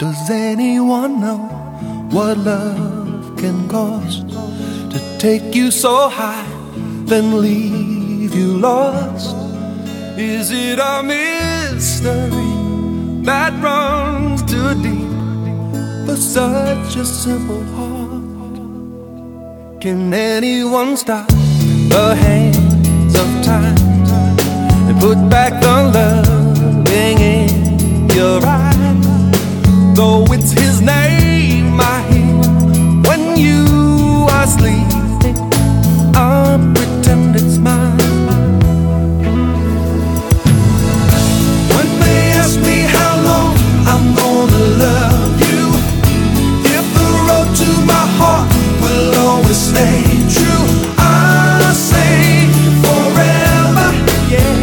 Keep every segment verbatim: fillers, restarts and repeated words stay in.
Does anyone know what love can cost? To take you so high, then leave you lost. Is it a mystery that runs too deep for such a simple heart? Can anyone stop the hands of time and put back the loving in your eyes? Though it's his name I hear when you are sleeping, I'll pretend it's mine. When they ask me how long I'm gonna love you, if the road to my heart will always stay true, I'll say forever, yeah.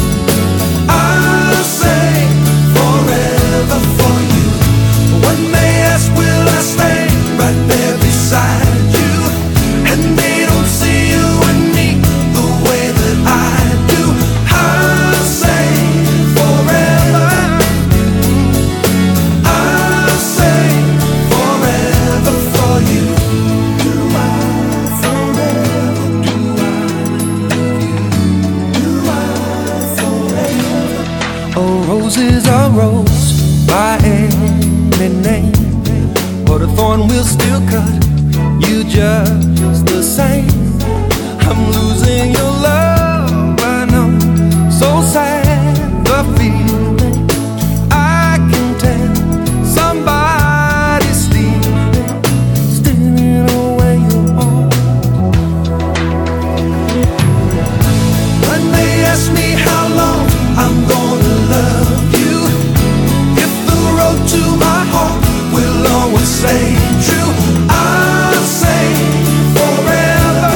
I'll say forever for you. When they ask will I stay right there beside you, and they don't see you and me the way that I do, I'll say forever. I'll say forever for you. Do I forever? Do I love you? Do I forever? A rose is a rose by any name, but a thorn will still cut you just the same. I'm losing your love, I know, so sad the feeling. I can tell somebody's stealing, stealing away your heart. When they ask me how long I'm gonna love you, if the road to my heart will always stay true, I'll say forever.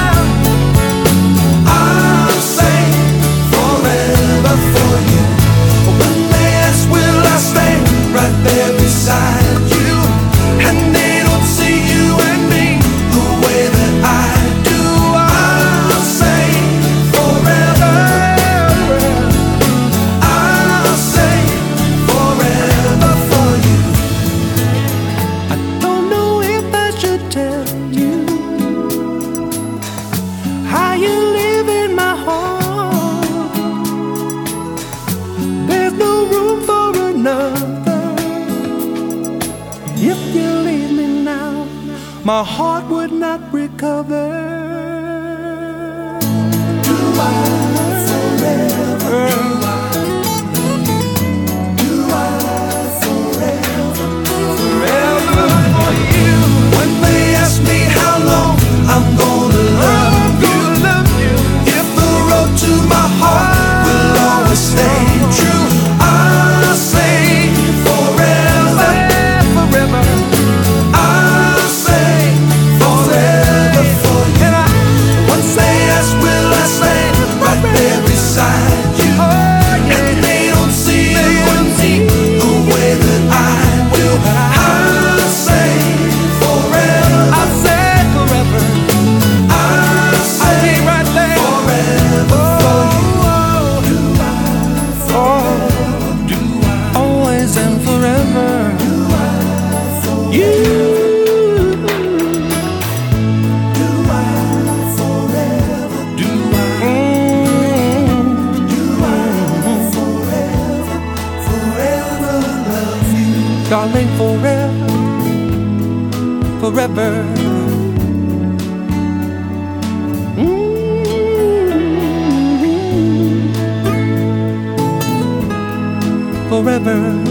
I'll say forever for you. When they ask will I stay right there beside you, and they don't see you and me the way that I do, I'll say forever. I'll say forever for you. I don't know if I should tell you how you live in my heart. There's no room for another. If you leave me now, my heart would not recover. Do I forever? Do I forever? Forever for you. When they ask me how long I'm gonna love you, if the road to my heart will always stay true, I'll say forever. Forever. I'll say forever for you. Once they ask will I stay right there beside you, and they don't see you and me the way that I do, I'll say forever. I'll say forever. I'll say right there forever for you. Do I forever? Do I always and forever? Do I forever? You. Do I forever? Do I? Do I forever? Forever love you, darling, forever, forever. Mm-hmm. Forever.